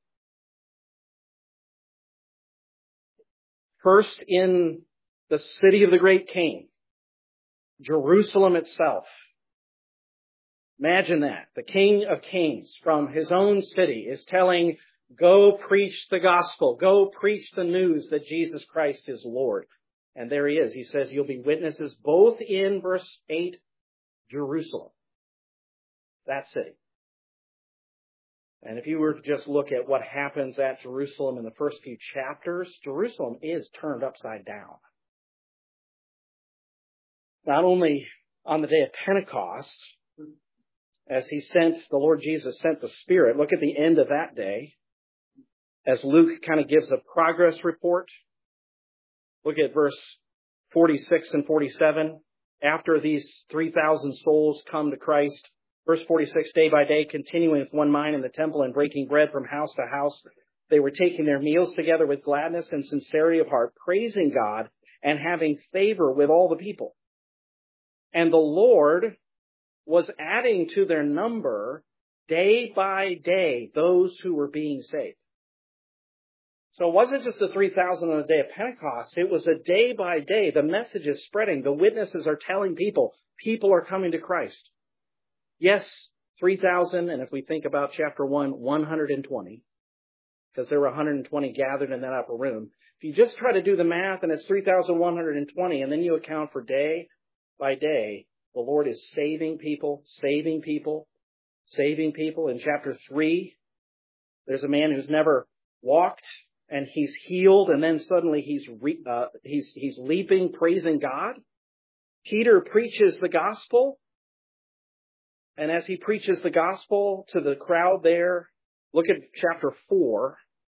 First in the city of the great king, Jerusalem itself. Imagine that. The King of Kings from his own city is telling, go preach the gospel. Go preach the news that Jesus Christ is Lord. And there he is. He says, you'll be witnesses both in, verse eight, Jerusalem. That city. And if you were to just look at what happens at Jerusalem in the first few chapters, Jerusalem is turned upside down. Not only on the day of Pentecost, as he sent, the Lord Jesus sent the Spirit. Look at the end of that day, as Luke kind of gives a progress report. Look at verse forty-six and forty-seven. After these three thousand souls come to Christ, verse forty-six, day by day, continuing with one mind in the temple and breaking bread from house to house, they were taking their meals together with gladness and sincerity of heart, praising God and having favor with all the people. And the Lord was adding to their number day by day those who were being saved. So it wasn't just the three thousand on the day of Pentecost. It was a day by day. The message is spreading. The witnesses are telling people, people are coming to Christ. Yes, three thousand, and if we think about chapter one, one hundred twenty, because there were one hundred twenty gathered in that upper room. If you just try to do the math and it's three thousand one hundred twenty, and then you account for day by day, the Lord is saving people, saving people, saving people. In chapter three, there's a man who's never walked, and he's healed, and then suddenly he's re, uh, he's he's leaping, praising God. Peter preaches the gospel, and as he preaches the gospel to the crowd there, look at chapter four.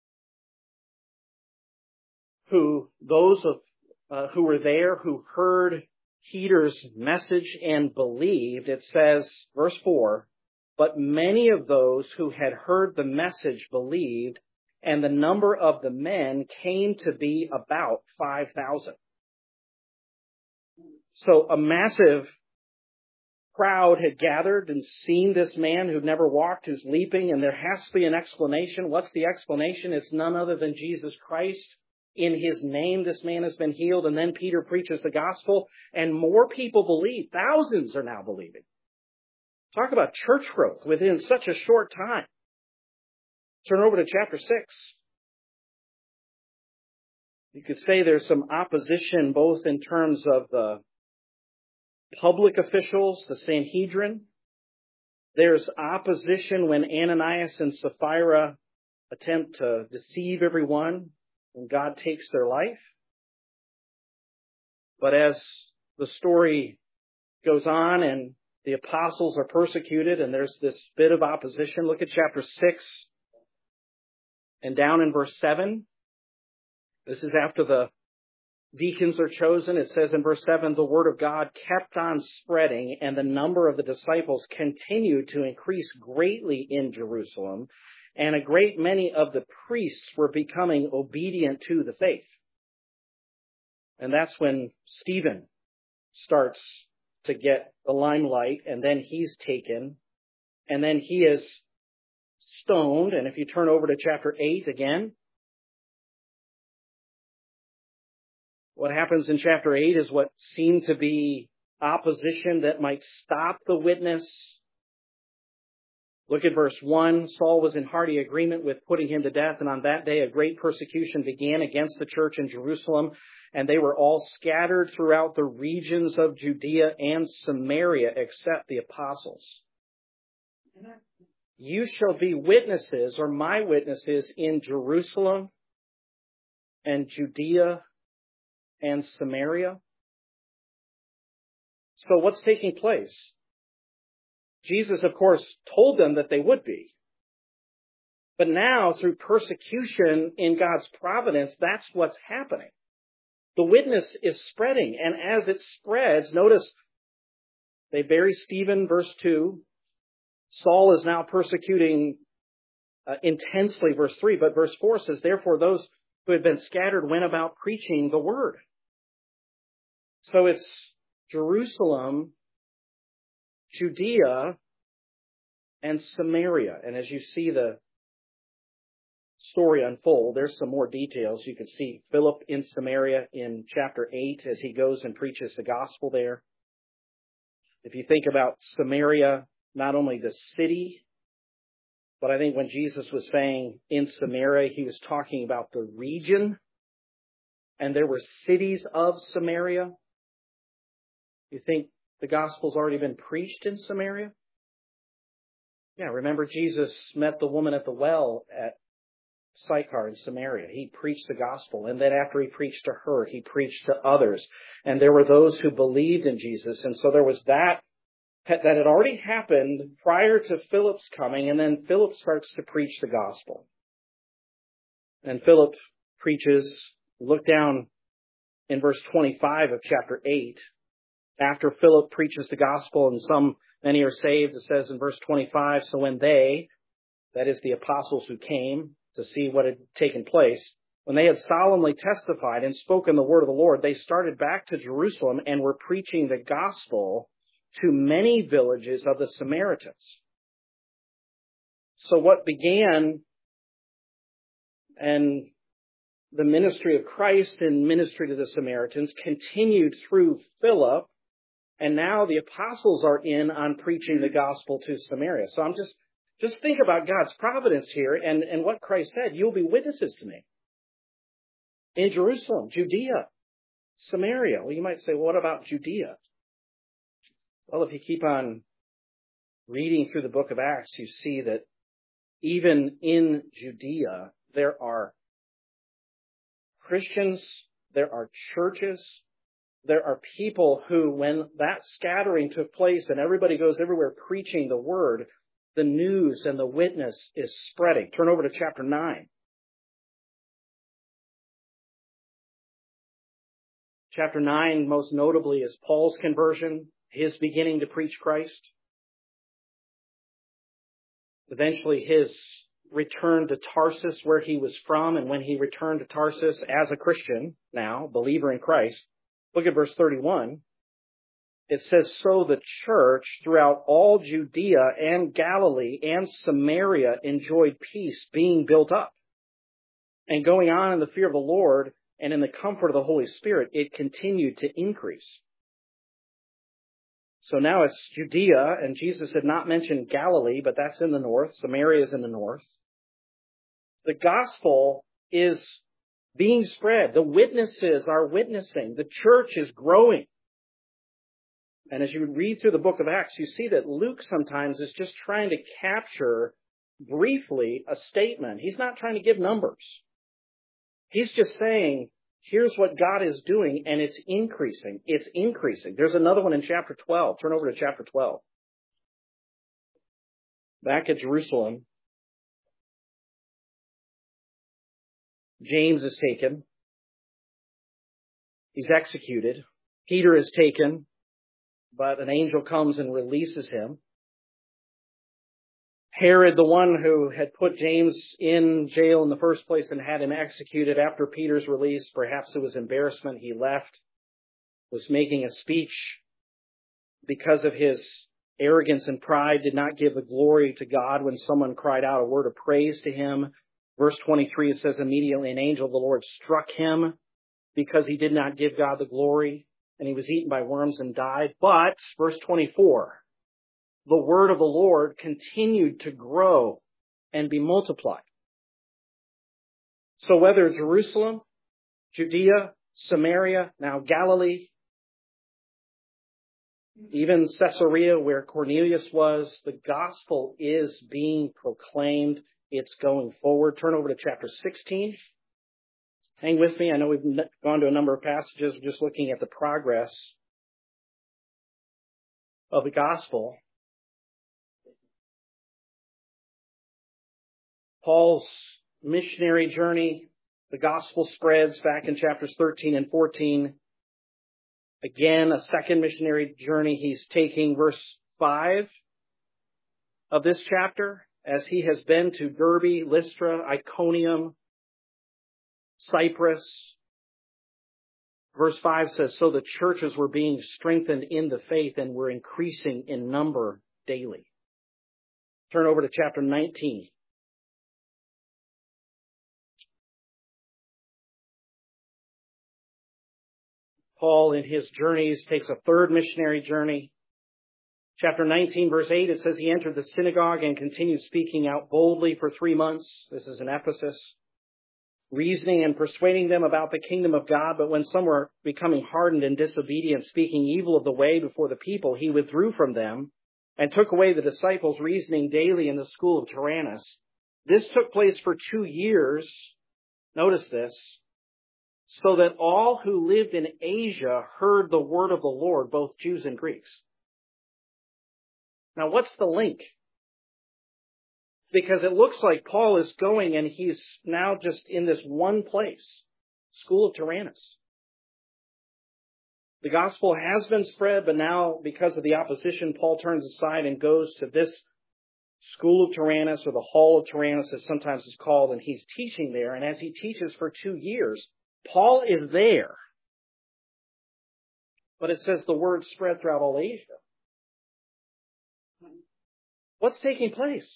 Who those of uh, who were there who heard Peter's message and believed? It says, verse four, but many of those who had heard the message believed, and the number of the men came to be about five thousand. So a massive crowd had gathered and seen this man who'd never walked, who's leaping, and there has to be an explanation. What's the explanation? It's none other than Jesus Christ. In his name, this man has been healed. And then Peter preaches the gospel, and more people believe. Thousands are now believing. Talk about church growth within such a short time. Turn over to chapter six. You could say there's some opposition both in terms of the public officials, the Sanhedrin. There's opposition when Ananias and Sapphira attempt to deceive everyone and God takes their life. But as the story goes on and the apostles are persecuted and there's this bit of opposition, look at chapter six and down in verse seven. This is after the deacons are chosen. It says in verse seven, the word of God kept on spreading, and the number of the disciples continued to increase greatly in Jerusalem, and a great many of the priests were becoming obedient to the faith. And that's when Stephen starts to get the limelight, and then he's taken, and then he is stoned. And if you turn over to chapter eight again, what happens in chapter eight is what seemed to be opposition that might stop the witness. Look at verse one. Saul was in hearty agreement with putting him to death, and on that day a great persecution began against the church in Jerusalem, and they were all scattered throughout the regions of Judea and Samaria, except the apostles. You shall be witnesses, or my witnesses, in Jerusalem and Judea and Samaria. So what's taking place? Jesus, of course, told them that they would be. But now, through persecution in God's providence, that's what's happening. The witness is spreading, and as it spreads, notice they bury Stephen, verse two. Saul is now persecuting uh, intensely, verse three, but verse four says, therefore those who had been scattered went about preaching the word. So it's Jerusalem, Judea, and Samaria. And as you see the story unfold, there's some more details. You can see Philip in Samaria in chapter eight as he goes and preaches the gospel there. If you think about Samaria, not only the city, but I think when Jesus was saying in Samaria, he was talking about the region. And there were cities of Samaria. You think the gospel's already been preached in Samaria? Yeah, remember Jesus met the woman at the well at Sychar in Samaria. He preached the gospel. And then after he preached to her, he preached to others. And there were those who believed in Jesus. And so there was that that had already happened prior to Philip's coming, and then Philip starts to preach the gospel. And Philip preaches, look down in verse twenty-five of chapter eight. After Philip preaches the gospel and some, many are saved, it says in verse twenty-five, so when they, that is the apostles who came to see what had taken place, when they had solemnly testified and spoken the word of the Lord, they started back to Jerusalem and were preaching the gospel to many villages of the Samaritans. So what began and the ministry of Christ and ministry to the Samaritans continued through Philip, and now the apostles are in on preaching the gospel to Samaria. So I'm just, just think about God's providence here and, and what Christ said. You'll be witnesses to me in Jerusalem, Judea, Samaria. Well, you might say, well, what about Judea? Well, if you keep on reading through the book of Acts, you see that even in Judea, there are Christians, there are churches, there are people who, when that scattering took place and everybody goes everywhere preaching the word, the news and the witness is spreading. Turn over to chapter nine. Chapter nine, most notably, is Paul's conversion, his beginning to preach Christ. Eventually, his return to Tarsus, where he was from, and when he returned to Tarsus as a Christian, now, believer in Christ, look at verse thirty-one. It says, so the church throughout all Judea and Galilee and Samaria enjoyed peace, being built up. And going on in the fear of the Lord and in the comfort of the Holy Spirit, it continued to increase. So now it's Judea, and Jesus had not mentioned Galilee, but that's in the north. Samaria is in the north. The gospel is being spread. The witnesses are witnessing. The church is growing. And as you read through the book of Acts, you see that Luke sometimes is just trying to capture briefly a statement. He's not trying to give numbers. He's just saying, here's what God is doing, and it's increasing. It's increasing. There's another one in chapter twelve. Turn over to chapter twelve. Back at Jerusalem, James is taken. He's executed. Peter is taken, but an angel comes and releases him. Herod, the one who had put James in jail in the first place and had him executed after Peter's release, perhaps it was embarrassment, he left, was making a speech because of his arrogance and pride, did not give the glory to God when someone cried out a word of praise to him. Verse twenty-three, it says, immediately an angel of the Lord struck him because he did not give God the glory, and he was eaten by worms and died. But, verse twenty-four, the word of the Lord continued to grow and be multiplied. So whether Jerusalem, Judea, Samaria, now Galilee, even Caesarea where Cornelius was, the gospel is being proclaimed. It's going forward. Turn over to chapter sixteen. Hang with me. I know we've gone to a number of passages. We're just looking at the progress of the gospel. Paul's missionary journey, the gospel spreads back in chapters thirteen and fourteen. Again, a second missionary journey he's taking, verse five of this chapter, as he has been to Derbe, Lystra, Iconium, Cyprus. Verse five says, so the churches were being strengthened in the faith and were increasing in number daily. Turn over to chapter nineteen. Paul, in his journeys, takes a third missionary journey. Chapter nineteen, verse eight, it says he entered the synagogue and continued speaking out boldly for three months. This is in Ephesus. Reasoning and persuading them about the kingdom of God. But when some were becoming hardened and disobedient, speaking evil of the way before the people, he withdrew from them and took away the disciples, reasoning daily in the school of Tyrannus. This took place for two years. Notice this. So that all who lived in Asia heard the word of the Lord, both Jews and Greeks. Now, what's the link? Because it looks like Paul is going and he's now just in this one place, School of Tyrannus. The gospel has been spread, but now because of the opposition, Paul turns aside and goes to this School of Tyrannus, or the Hall of Tyrannus as sometimes it's called, and he's teaching there. And as he teaches for two years, Paul is there. But it says the word spread throughout all Asia. What's taking place?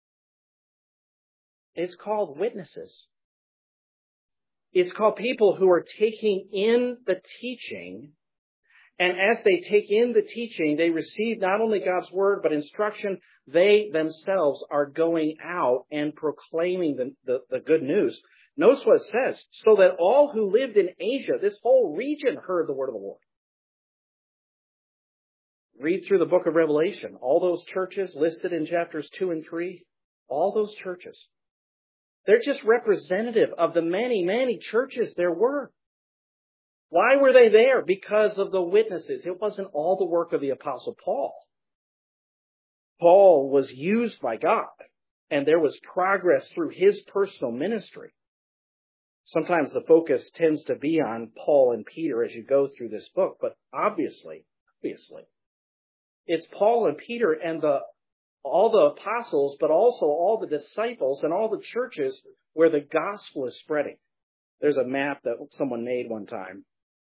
It's called witnesses. It's called people who are taking in the teaching. And as they take in the teaching, they receive not only God's word, but instruction. They themselves are going out and proclaiming the, the, the good news. Notice what it says. So that all who lived in Asia, this whole region, heard the word of the Lord. Read through the book of Revelation. All those churches listed in chapters two and three, all those churches, they're just representative of the many, many churches there were. Why were they there? Because of the witnesses. It wasn't all the work of the Apostle Paul. Paul was used by God, and there was progress through his personal ministry. Sometimes the focus tends to be on Paul and Peter as you go through this book, but obviously, obviously, it's Paul and Peter and the all the apostles, but also all the disciples and all the churches where the gospel is spreading. There's a map that someone made one time.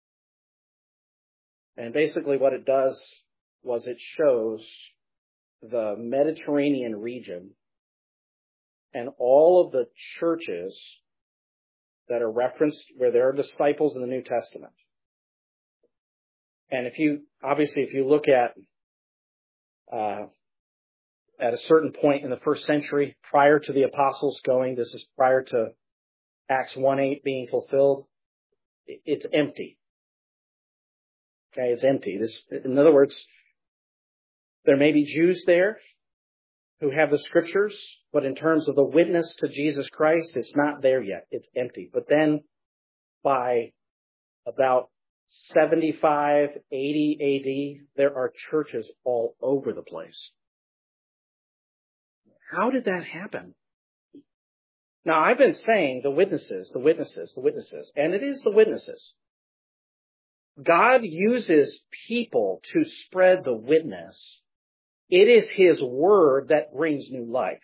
And basically what it does was it shows the Mediterranean region and all of the churches that are referenced where there are disciples in the New Testament. And if you, obviously, if you look at, uh, at a certain point in the first century, prior to the apostles going, this is prior to Acts one eight being fulfilled, it's empty. Okay, it's empty. This, in other words, there may be Jews there who have the scriptures, but in terms of the witness to Jesus Christ, it's not there yet. It's empty. But then by about seventy-five, eighty A D, there are churches all over the place. How did that happen? Now, I've been saying the witnesses, the witnesses, the witnesses, and it is the witnesses. God uses people to spread the witness. It is His word that brings new life.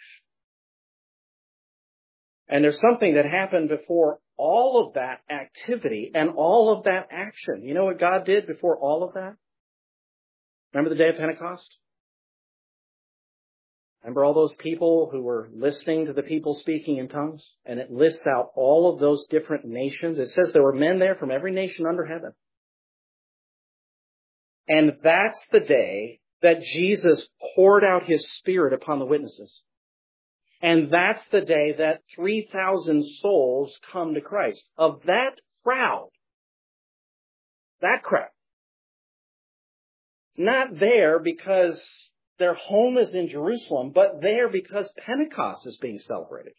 And there's something that happened before all of that activity and all of that action. You know what God did before all of that? Remember the day of Pentecost? Remember all those people who were listening to the people speaking in tongues? And it lists out all of those different nations. It says there were men there from every nation under heaven. And that's the day that Jesus poured out His Spirit upon the witnesses. And that's the day that three thousand souls come to Christ. Of that crowd, that crowd, not there because their home is in Jerusalem, but there because Pentecost is being celebrated.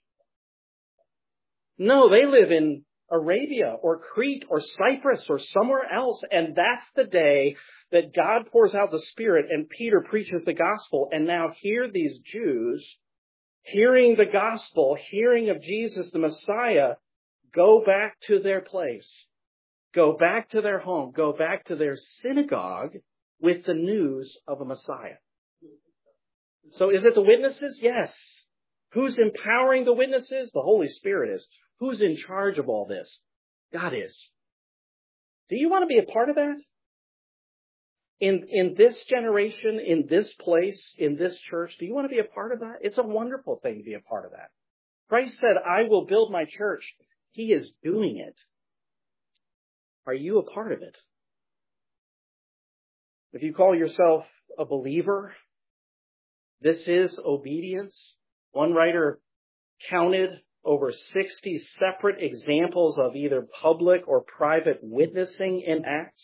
No, they live in Arabia or Crete or Cyprus or somewhere else, and that's the day that God pours out the Spirit and Peter preaches the gospel. And now here these Jews, hearing the gospel, hearing of Jesus the Messiah, go back to their place, go back to their home, go back to their synagogue with the news of a Messiah. So is it the witnesses? Yes. Who's empowering the witnesses? The Holy Spirit is. Who's in charge of all this? God is. Do you want to be a part of that? In, in this generation, in this place, in this church, do you want to be a part of that? It's a wonderful thing to be a part of that. Christ said, I will build my church. He is doing it. Are you a part of it? If you call yourself a believer, this is obedience. One writer counted over sixty separate examples of either public or private witnessing in Acts,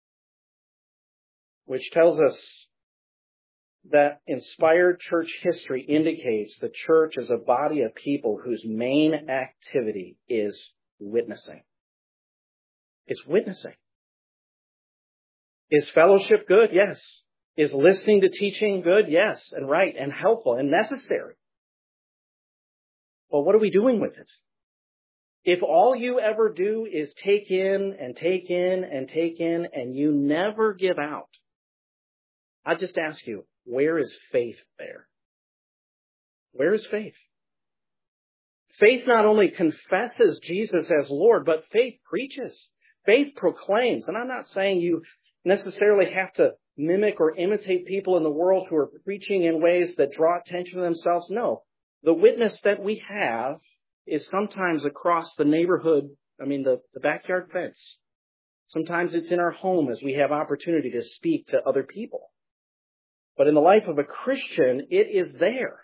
which tells us that inspired church history indicates the church is a body of people whose main activity is witnessing. It's witnessing. Is fellowship good? Yes. Is listening to teaching good? Yes, and right, and helpful, and necessary. But what are we doing with it? If all you ever do is take in and take in and take in and you never give out, I just ask you, where is faith there? Where is faith? Faith not only confesses Jesus as Lord, but faith preaches. Faith proclaims. And I'm not saying you necessarily have to mimic or imitate people in the world who are preaching in ways that draw attention to themselves. No. The witness that we have is sometimes across the neighborhood, I mean, the, the backyard fence. Sometimes it's in our home as we have opportunity to speak to other people. But in the life of a Christian, it is there.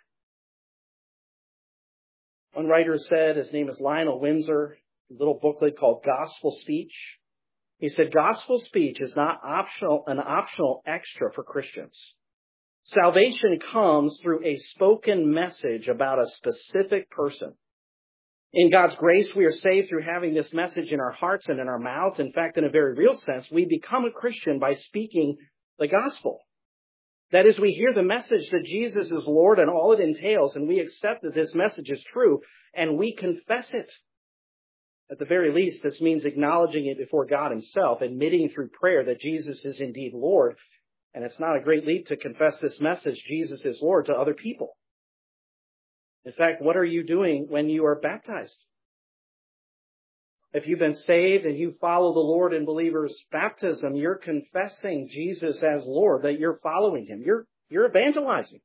One writer said, his name is Lionel Windsor, a little booklet called Gospel Speech. He said, gospel speech is not optional, an optional extra for Christians. Salvation comes through a spoken message about a specific person. In God's grace, we are saved through having this message in our hearts and in our mouths. In fact, in a very real sense, we become a Christian by speaking the gospel. That is, we hear the message that Jesus is Lord and all it entails, and we accept that this message is true, and we confess it. At the very least, this means acknowledging it before God himself, admitting through prayer that Jesus is indeed Lord. And it's not a great leap to confess this message, Jesus is Lord, to other people. In fact, what are you doing when you are baptized? If you've been saved and you follow the Lord in believers' baptism, you're confessing Jesus as Lord, that you're following him. You're, you're evangelizing.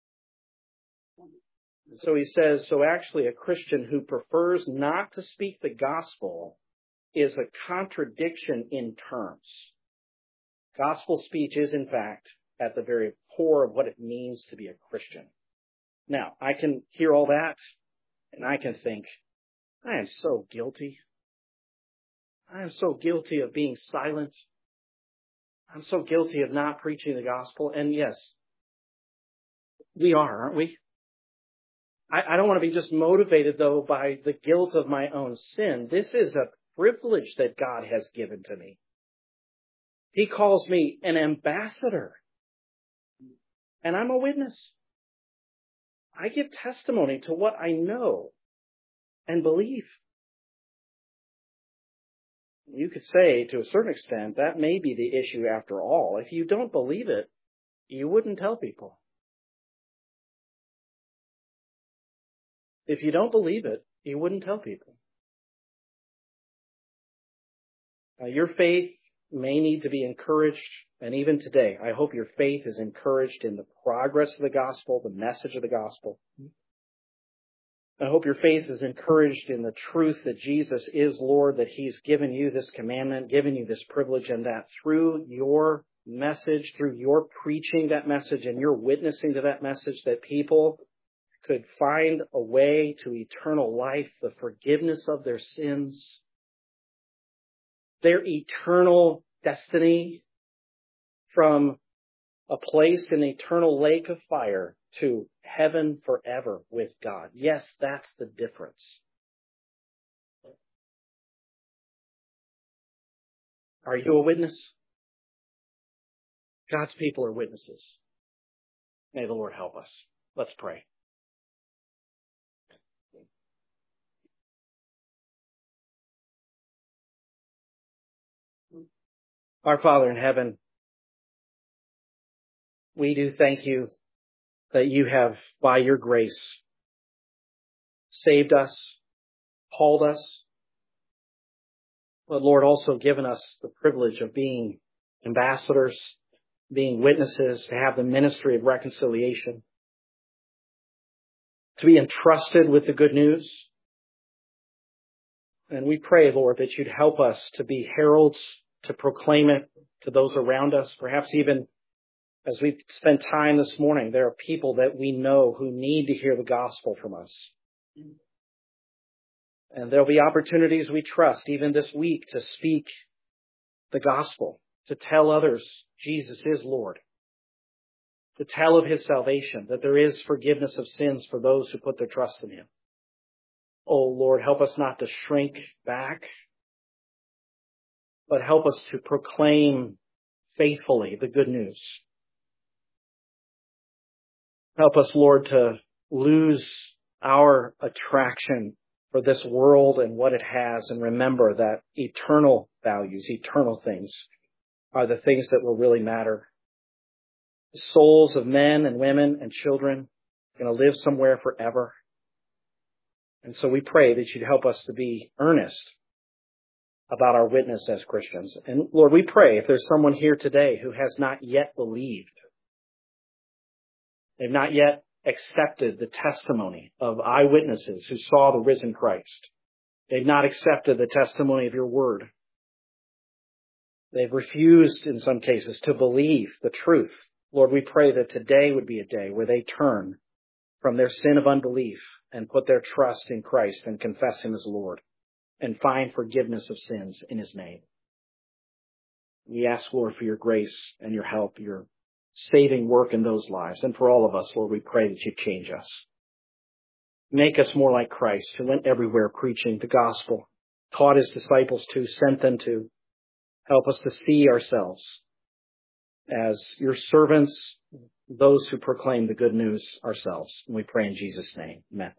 And so he says, so actually a Christian who prefers not to speak the gospel is a contradiction in terms. Gospel speech is, in fact, at the very core of what it means to be a Christian. Now, I can hear all that, and I can think, I am so guilty. I am so guilty of being silent. I'm so guilty of not preaching the gospel. And yes, we are, aren't we? I, I don't want to be just motivated, though, by the guilt of my own sin. This is a privilege that God has given to me. He calls me an ambassador, and I'm a witness. I give testimony to what I know and believe. You could say, to a certain extent, that may be the issue after all. If you don't believe it, you wouldn't tell people. If you don't believe it, you wouldn't tell people. Now, your faith may need to be encouraged, and even today, I hope your faith is encouraged in the progress of the gospel, the message of the gospel. I hope your faith is encouraged in the truth that Jesus is Lord, that he's given you this commandment, given you this privilege, and that through your message, through your preaching that message and your witnessing to that message, that people could find a way to eternal life, the forgiveness of their sins, their eternal destiny from a place in the eternal lake of fire to heaven forever with God. Yes, that's the difference. Are you a witness? God's people are witnesses. May the Lord help us. Let's pray. Our Father in heaven, we do thank you that you have, by your grace, saved us, called us, but Lord, also given us the privilege of being ambassadors, being witnesses, to have the ministry of reconciliation, to be entrusted with the good news. And we pray, Lord, that you'd help us to be heralds, to proclaim it to those around us. Perhaps even as we've spent time this morning, there are people that we know who need to hear the gospel from us. And there'll be opportunities, we trust, even this week, to speak the gospel, to tell others Jesus is Lord, to tell of his salvation, that there is forgiveness of sins for those who put their trust in him. Oh, Lord, help us not to shrink back, but help us to proclaim faithfully the good news. Help us, Lord, to lose our attraction for this world and what it has, and remember that eternal values, eternal things, are the things that will really matter. The souls of men and women and children are going to live somewhere forever. And so we pray that you'd help us to be earnest about our witness as Christians. And Lord, we pray if there's someone here today who has not yet believed, they've not yet accepted the testimony of eyewitnesses who saw the risen Christ. They've not accepted the testimony of your word. They've refused, in some cases, to believe the truth. Lord, we pray that today would be a day where they turn from their sin of unbelief and put their trust in Christ and confess him as Lord and find forgiveness of sins in his name. We ask, Lord, for your grace and your help, your saving work in those lives. And for all of us, Lord, we pray that you change us. Make us more like Christ, who went everywhere preaching the gospel, taught his disciples to, sent them to. Help us to see ourselves as your servants, those who proclaim the good news ourselves. And we pray in Jesus' name. Amen.